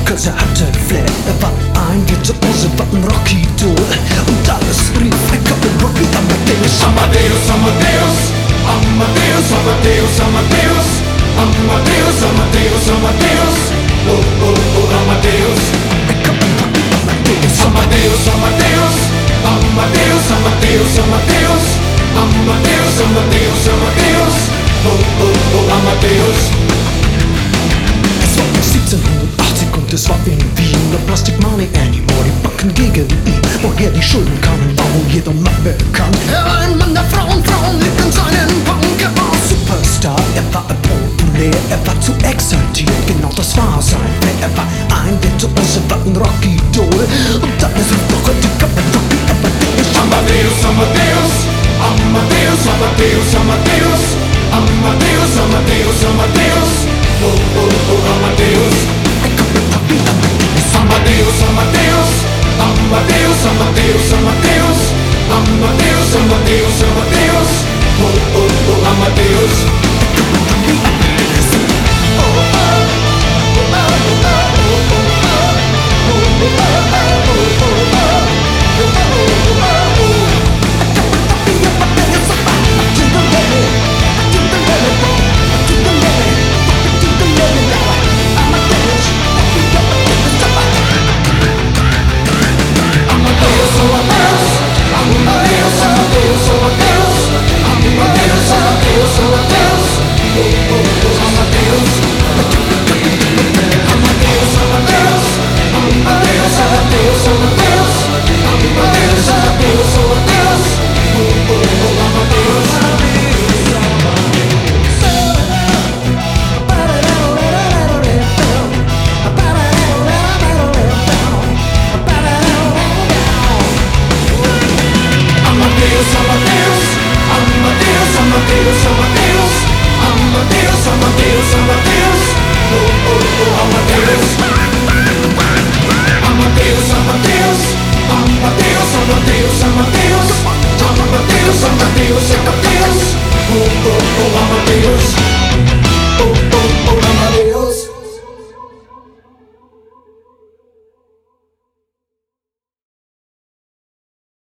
'cause er hatte Flair. Er war ein Virtuose, war ein Rocky-Idol und alles rief, hey komm mit Rocky Amadeus. Amadeus, Amadeus, Amadeus, Amadeus, Amadeus, Amadeus, Amadeus, Amadeus, oh, oh, oh, Amadeus. Hey komm mit Rocky Amadeus. Amadeus, Amadeus, Amadeus, Amadeus, Amadeus, Amadeus, Amadeus, Amadeus, oh, oh, oh, Amadeus. Es war 1780 und es war in Wien. No Plastic Money anymore, die Banken gegen ihn. Woher die Schulden kamen, war wohl jedem Mann bekannt. Er war ein Mann der Frauen, Frauen liebten seinen Punk. Er war Superstar, er war populär, er war zu exaltiert, genau das war sein Flair. Er war ein Virtuose, war ein Rocky-Idol und alles rief noch heute komm mit Rocky Amadeus. Amadeus, Amadeus, Amadeus, Amadeus, Amadeus, Amadeus, Amadeus, Amadeus, oh, oh, oh, Amadeus. Hey komm mit Rocky Amadeus. Amadeus, Amadeus, Amadeus, Amadeus, Amadeus.